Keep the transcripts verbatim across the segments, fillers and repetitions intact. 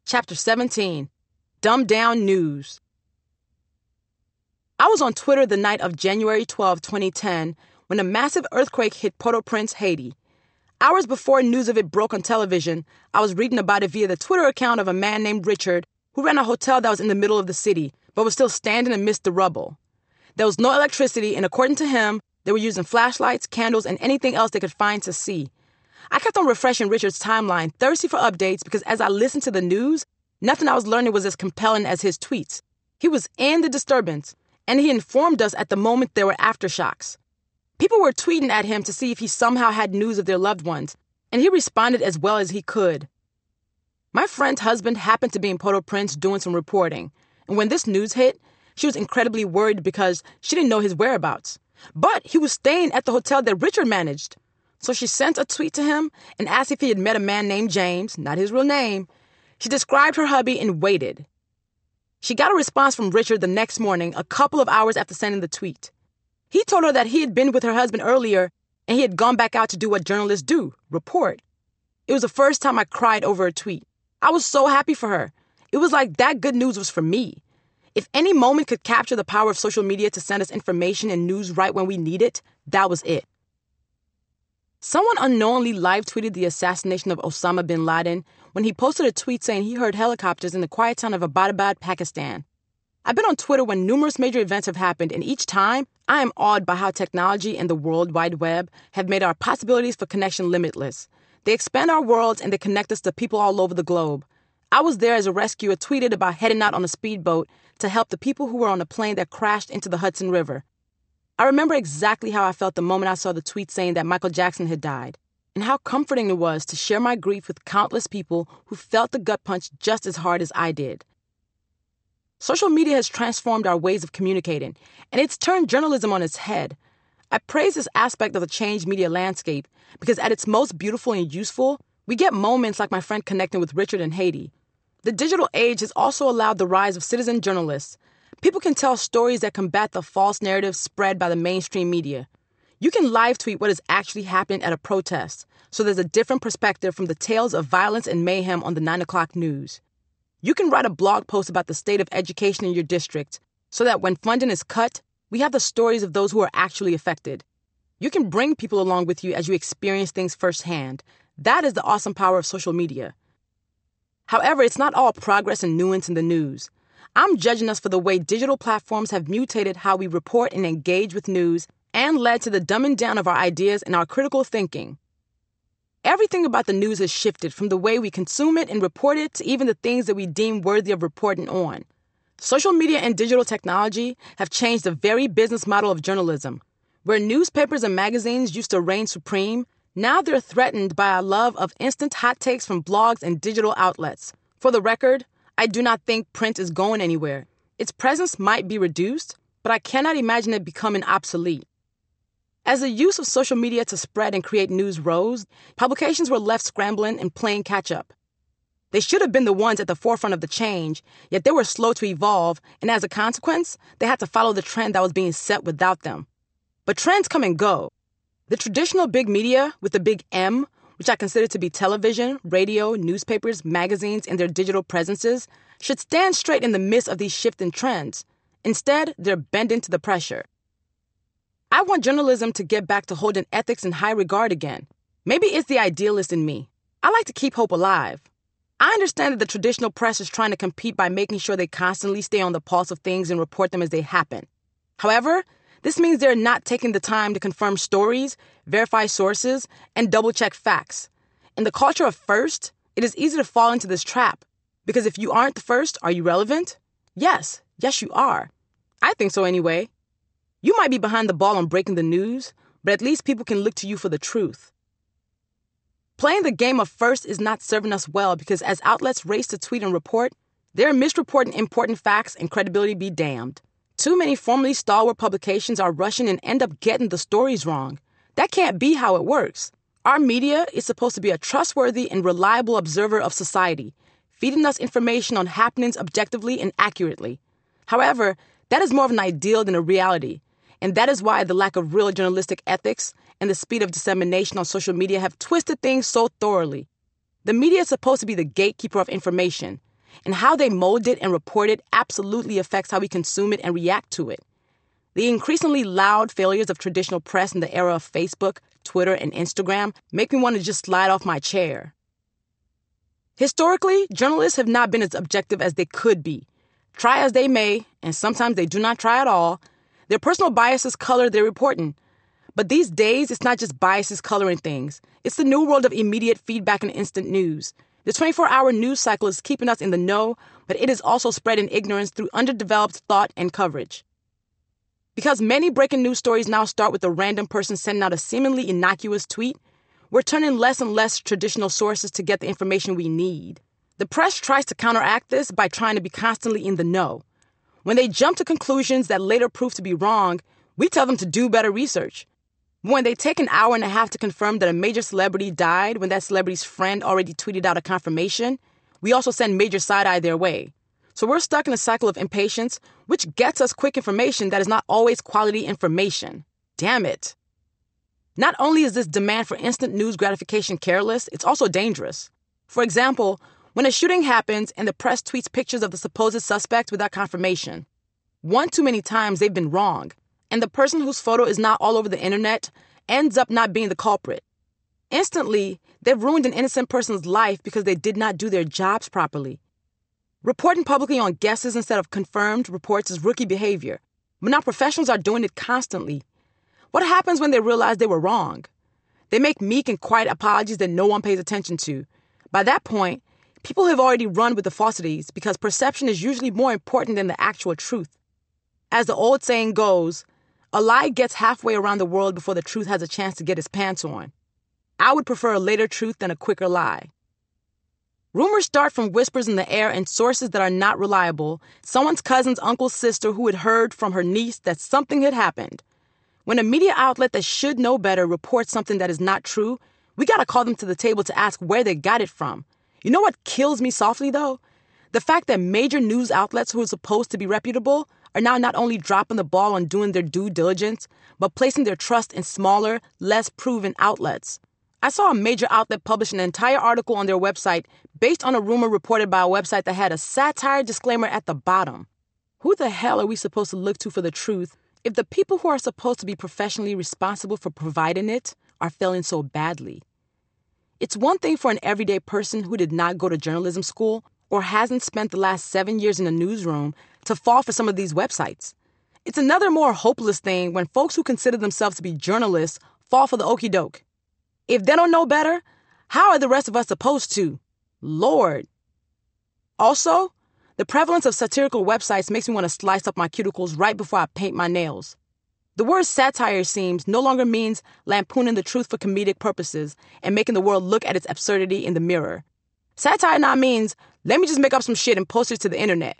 Chapter seventeen, Dumbed Down News. I was on Twitter the night of January twelfth, twenty ten, when a massive earthquake hit Port-au-Prince, Haiti. Hours before news of it broke on television, I was reading about it via the Twitter account of a man named Richard, who ran a hotel that was in the middle of the city, but was still standing amidst the rubble. There was no electricity, and according to him, they were using flashlights, candles, and anything else they could find to see. I kept on refreshing Richard's timeline, thirsty for updates, because as I listened to the news, nothing I was learning was as compelling as his tweets. He was in the disturbance, and he informed us at the moment there were aftershocks. People were tweeting at him to see if he somehow had news of their loved ones, and he responded as well as he could. My friend's husband happened to be in Port-au-Prince doing some reporting, and when this news hit, she was incredibly worried because she didn't know his whereabouts. But he was staying at the hotel that Richard managed. So she sent a tweet to him and asked if he had met a man named James, not his real name. She described her hubby and waited. She got a response from Richard the next morning, a couple of hours after sending the tweet. He told her that he had been with her husband earlier and he had gone back out to do what journalists do, report. It was the first time I cried over a tweet. I was so happy for her. It was like that good news was for me. If any moment could capture the power of social media to send us information and news right when we need it, that was it. Someone unknowingly live-tweeted the assassination of Osama bin Laden when he posted a tweet saying he heard helicopters in the quiet town of Abbottabad, Pakistan. I've been on Twitter when numerous major events have happened, and each time, I am awed by how technology and the World Wide Web have made our possibilities for connection limitless. They expand our worlds and they connect us to people all over the globe. I was there as a rescuer tweeted about heading out on a speedboat to help the people who were on a plane that crashed into the Hudson River. I remember exactly how I felt the moment I saw the tweet saying that Michael Jackson had died, and how comforting it was to share my grief with countless people who felt the gut punch just as hard as I did. Social media has transformed our ways of communicating, and it's turned journalism on its head. I praise this aspect of the changed media landscape because at its most beautiful and useful, we get moments like my friend connecting with Richard in Haiti. The digital age has also allowed the rise of citizen journalists. People can tell stories that combat the false narratives spread by the mainstream media. You can live tweet what is actually happening at a protest, so there's a different perspective from the tales of violence and mayhem on the nine o'clock news. You can write a blog post about the state of education in your district, so that when funding is cut, we have the stories of those who are actually affected. You can bring people along with you as you experience things firsthand. That is the awesome power of social media. However, it's not all progress and nuance in the news. I'm judging us for the way digital platforms have mutated how we report and engage with news and led to the dumbing down of our ideas and our critical thinking. Everything about the news has shifted from the way we consume it and report it to even the things that we deem worthy of reporting on. Social media and digital technology have changed the very business model of journalism. Where newspapers and magazines used to reign supreme, now they're threatened by a love of instant hot takes from blogs and digital outlets. For the record, I do not think print is going anywhere. Its presence might be reduced, but I cannot imagine it becoming obsolete. As the use of social media to spread and create news rose, publications were left scrambling and playing catch-up. They should have been the ones at the forefront of the change, yet they were slow to evolve, and as a consequence, they had to follow the trend that was being set without them. But trends come and go. The traditional big media, with the big M, which I consider to be television, radio, newspapers, magazines, and their digital presences, should stand straight in the midst of these shifting trends. Instead, they're bending to the pressure. I want journalism to get back to holding ethics in high regard again. Maybe it's the idealist in me. I like to keep hope alive. I understand that the traditional press is trying to compete by making sure they constantly stay on the pulse of things and report them as they happen. However, this means they're not taking the time to confirm stories, verify sources, and double-check facts. In the culture of first, it is easy to fall into this trap. Because if you aren't the first, are you relevant? Yes, yes you are. I think so anyway. You might be behind the ball on breaking the news, but at least people can look to you for the truth. Playing the game of first is not serving us well because as outlets race to tweet and report, they're misreporting important facts and credibility be damned. Too many formerly stalwart publications are rushing and end up getting the stories wrong. That can't be how it works. Our media is supposed to be a trustworthy and reliable observer of society, feeding us information on happenings objectively and accurately. However, that is more of an ideal than a reality, and that is why the lack of real journalistic ethics and the speed of dissemination on social media have twisted things so thoroughly. The media is supposed to be the gatekeeper of information, and how they mold it and report it absolutely affects how we consume it and react to it. The increasingly loud failures of traditional press in the era of Facebook, Twitter, and Instagram make me want to just slide off my chair. Historically, journalists have not been as objective as they could be. Try as they may, and sometimes they do not try at all, their personal biases color their reporting. But these days, it's not just biases coloring things. It's the new world of immediate feedback and instant news. The twenty-four hour news cycle is keeping us in the know, but it is also spreading ignorance through underdeveloped thought and coverage. Because many breaking news stories now start with a random person sending out a seemingly innocuous tweet, we're turning less and less traditional sources to get the information we need. The press tries to counteract this by trying to be constantly in the know. When they jump to conclusions that later prove to be wrong, we tell them to do better research. When they take an hour and a half to confirm that a major celebrity died when that celebrity's friend already tweeted out a confirmation, we also send major side-eye their way. So we're stuck in a cycle of impatience, which gets us quick information that is not always quality information. Damn it. Not only is this demand for instant news gratification careless, it's also dangerous. For example, when a shooting happens and the press tweets pictures of the supposed suspect without confirmation, one too many times they've been wrong, and the person whose photo is not all over the internet ends up not being the culprit. Instantly, they've ruined an innocent person's life because they did not do their jobs properly. Reporting publicly on guesses instead of confirmed reports is rookie behavior, but now professionals are doing it constantly. What happens when they realize they were wrong? They make meek and quiet apologies that no one pays attention to. By that point, people have already run with the falsities because perception is usually more important than the actual truth. As the old saying goes, a lie gets halfway around the world before the truth has a chance to get its pants on. I would prefer a later truth than a quicker lie. Rumors start from whispers in the air and sources that are not reliable, someone's cousin's uncle's sister who had heard from her niece that something had happened. When a media outlet that should know better reports something that is not true, we gotta call them to the table to ask where they got it from. You know what kills me softly, though? The fact that major news outlets who are supposed to be reputable are now not only dropping the ball on doing their due diligence, but placing their trust in smaller, less proven outlets. I saw a major outlet publish an entire article on their website based on a rumor reported by a website that had a satire disclaimer at the bottom. Who the hell are we supposed to look to for the truth if the people who are supposed to be professionally responsible for providing it are failing so badly? It's one thing for an everyday person who did not go to journalism school or hasn't spent the last seven years in a newsroom to fall for some of these websites. It's another more hopeless thing when folks who consider themselves to be journalists fall for the okie doke. If they don't know better, how are the rest of us supposed to? Lord. Also, the prevalence of satirical websites makes me want to slice up my cuticles right before I paint my nails. The word satire, seems, no longer means lampooning the truth for comedic purposes and making the world look at its absurdity in the mirror. Satire now means, let me just make up some shit and post it to the internet.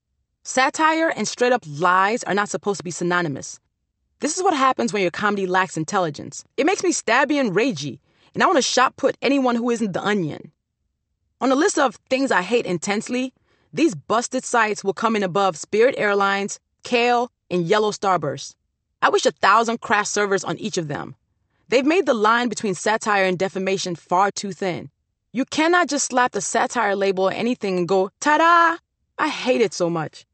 Satire and straight-up lies are not supposed to be synonymous. This is what happens when your comedy lacks intelligence. It makes me stabby and ragey, and I want to shot put anyone who isn't The Onion. On a list of things I hate intensely, these busted sites will come in above Spirit Airlines, Kale, and Yellow Starburst. I wish a thousand crash servers on each of them. They've made the line between satire and defamation far too thin. You cannot just slap the satire label on anything and go, ta-da! I hate it so much.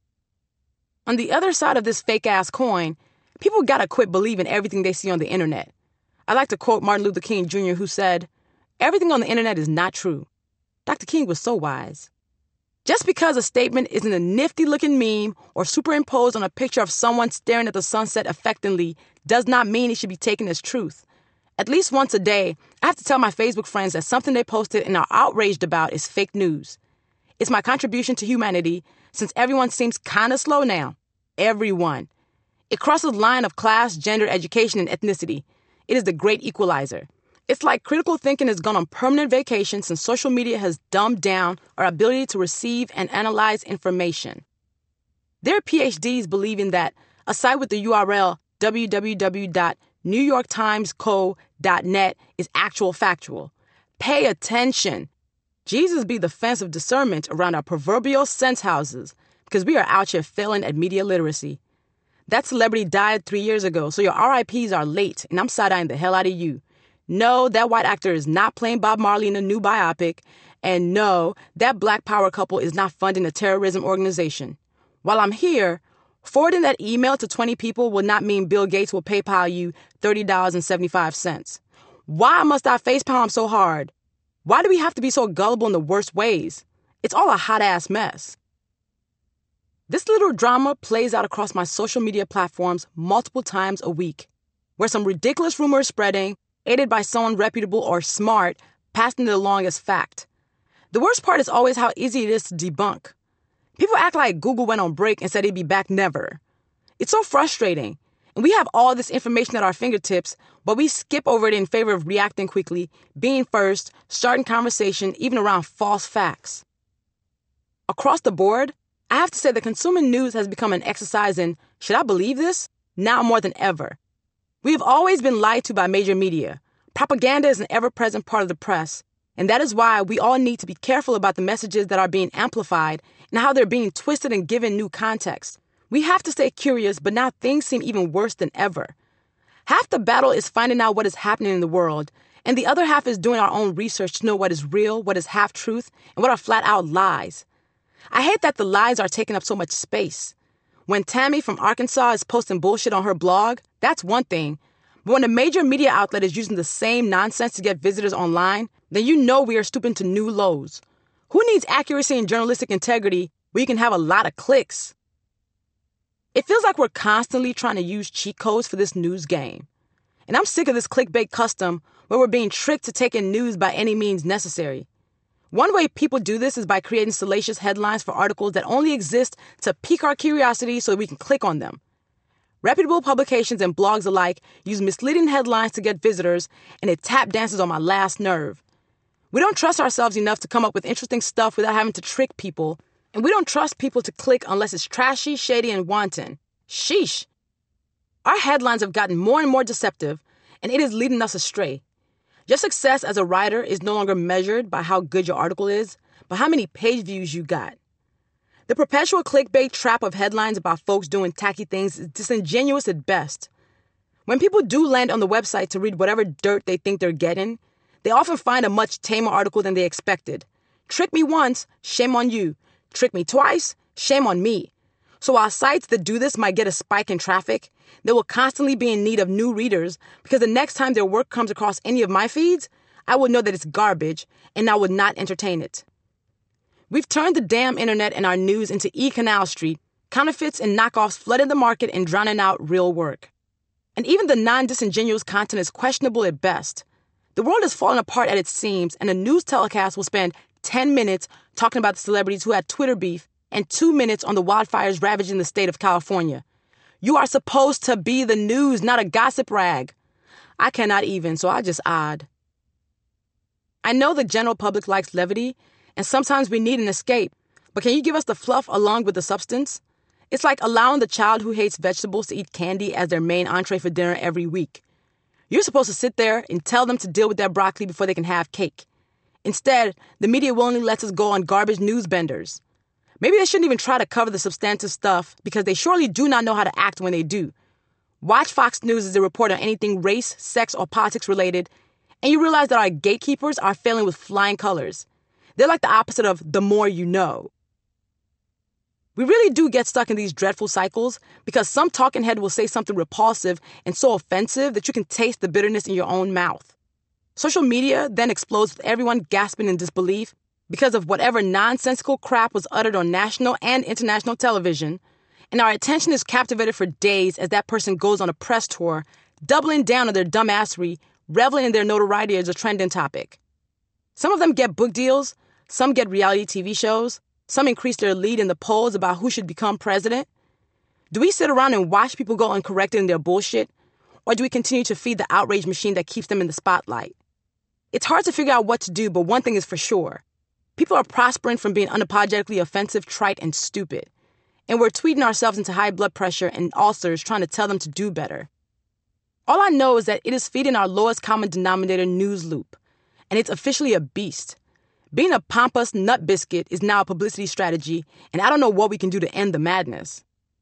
On the other side of this fake-ass coin, people gotta quit believing everything they see on the internet. I like to quote Martin Luther King Junior who said, "Everything on the internet is not true." Doctor King was so wise. Just because a statement isn't a nifty-looking meme or superimposed on a picture of someone staring at the sunset affectingly does not mean it should be taken as truth. At least once a day, I have to tell my Facebook friends that something they posted and are outraged about is fake news. It's my contribution to humanity, since everyone seems kind of slow now. Everyone. It crosses the line of class, gender, education, and ethnicity. It is the great equalizer. It's like critical thinking has gone on permanent vacation since social media has dumbed down our ability to receive and analyze information. There are P H Ds believing that a site with the U R L w w w dot new york times co dot net is actual factual. Pay attention. Jesus be the fence of discernment around our proverbial sense houses because we are out here failing at media literacy. That celebrity died three years ago, so your R I Ps are late, and I'm side-eyeing the hell out of you. No, that white actor is not playing Bob Marley in a new biopic, And no, that Black Power couple is not funding a terrorism organization. While I'm here, forwarding that email to twenty people will not mean Bill Gates will PayPal you thirty dollars and seventy-five cents. Why must I facepalm so hard? Why do we have to be so gullible in the worst ways? It's all a hot-ass mess. This little drama plays out across my social media platforms multiple times a week, where some ridiculous rumor is spreading, aided by someone reputable or smart, passing it along as fact. The worst part is always how easy it is to debunk. People act like Google went on break and said it'd be back never. It's so frustrating, and we have all this information at our fingertips, but we skip over it in favor of reacting quickly, being first, starting conversation, even around false facts. Across the board, I have to say that consuming news has become an exercise in, should I believe this? Now more than ever. We have always been lied to by major media. Propaganda is an ever-present part of the press, and that is why we all need to be careful about the messages that are being amplified and how they're being twisted and given new context. We have to stay curious, but now things seem even worse than ever. Half the battle is finding out what is happening in the world, and the other half is doing our own research to know what is real, what is half-truth, and what are flat-out lies. I hate that the lies are taking up so much space. When Tammy from Arkansas is posting bullshit on her blog, that's one thing. But when a major media outlet is using the same nonsense to get visitors online, then you know we are stooping to new lows. Who needs accuracy and journalistic integrity where you can have a lot of clicks? It feels like we're constantly trying to use cheat codes for this news game. And I'm sick of this clickbait custom where we're being tricked to take in news by any means necessary. One way people do this is by creating salacious headlines for articles that only exist to pique our curiosity so that we can click on them. Reputable publications and blogs alike use misleading headlines to get visitors, and it tap dances on my last nerve. We don't trust ourselves enough to come up with interesting stuff without having to trick people, and we don't trust people to click unless it's trashy, shady, and wanton. Sheesh. Our headlines have gotten more and more deceptive, and it is leading us astray. Your success as a writer is no longer measured by how good your article is, but how many page views you got. The perpetual clickbait trap of headlines about folks doing tacky things is disingenuous at best. When people do land on the website to read whatever dirt they think they're getting, they often find a much tamer article than they expected. Trick me once, shame on you. Trick me twice, shame on me. So while sites that do this might get a spike in traffic, they will constantly be in need of new readers because the next time their work comes across any of my feeds, I will know that it's garbage and I would not entertain it. We've turned the damn internet and our news into E-Canal Street. Counterfeits and knockoffs flooded the market and drowning out real work. And even the non-disingenuous content is questionable at best. The world is falling apart at its seams, and a news telecast will spend ten minutes talking about the celebrities who had Twitter beef and two minutes on the wildfires ravaging the state of California. You are supposed to be the news, not a gossip rag. I cannot even, so I just odd. I know the general public likes levity, and sometimes we need an escape, but can you give us the fluff along with the substance? It's like allowing the child who hates vegetables to eat candy as their main entree for dinner every week. You're supposed to sit there and tell them to deal with their broccoli before they can have cake. Instead, the media willingly lets us go on garbage news benders. Maybe they shouldn't even try to cover the substantive stuff because they surely do not know how to act when they do. Watch Fox News as they report on anything race, sex, or politics related, and you realize that our gatekeepers are failing with flying colors. They're like the opposite of the more you know. We really do get stuck in these dreadful cycles because some talking head will say something repulsive and so offensive that you can taste the bitterness in your own mouth. Social media then explodes with everyone gasping in disbelief because of whatever nonsensical crap was uttered on national and international television, and our attention is captivated for days as that person goes on a press tour, doubling down on their dumbassery, reveling in their notoriety as a trending topic. Some of them get book deals, some get reality T V shows, some increase their lead in the polls about who should become president. Do we sit around and watch people go uncorrected in their bullshit, or do we continue to feed the outrage machine that keeps them in the spotlight? It's hard to figure out what to do, but one thing is for sure. People are prospering from being unapologetically offensive, trite, and stupid. And we're tweeting ourselves into high blood pressure and ulcers trying to tell them to do better. All I know is that it is feeding our lowest common denominator news loop, and it's officially a beast. Being a pompous nut biscuit is now a publicity strategy, and I don't know what we can do to end the madness.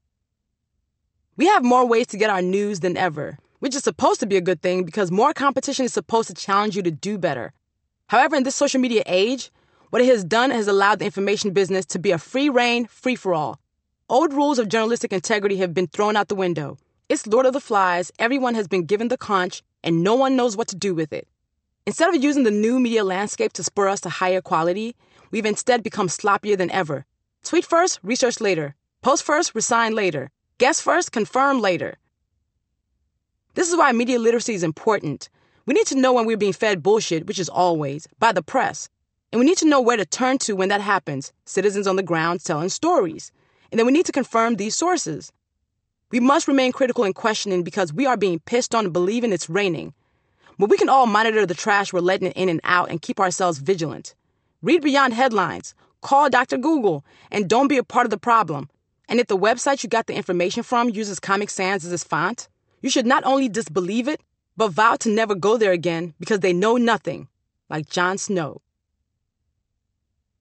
We have more ways to get our news than ever, which is supposed to be a good thing because more competition is supposed to challenge you to do better. However, in this social media age, What it has done has allowed the information business to be a free reign, free-for-all. Old rules of journalistic integrity have been thrown out the window. It's Lord of the Flies, everyone has been given the conch, and no one knows what to do with it. Instead of using the new media landscape to spur us to higher quality, we've instead become sloppier than ever. Tweet first, research later. Post first, resign later. Guess first, confirm later. This is why media literacy is important. We need to know when we're being fed bullshit, which is always, by the press. And we need to know where to turn to when that happens, citizens on the ground telling stories. And then we need to confirm these sources. We must remain critical and questioning because we are being pissed on and believing it's raining. But we can all monitor the trash we're letting in and out and keep ourselves vigilant. Read beyond headlines, call Doctor Google, and don't be a part of the problem. And if the website you got the information from uses Comic Sans as its font, you should not only disbelieve it, but vow to never go there again because they know nothing, like Jon Snow.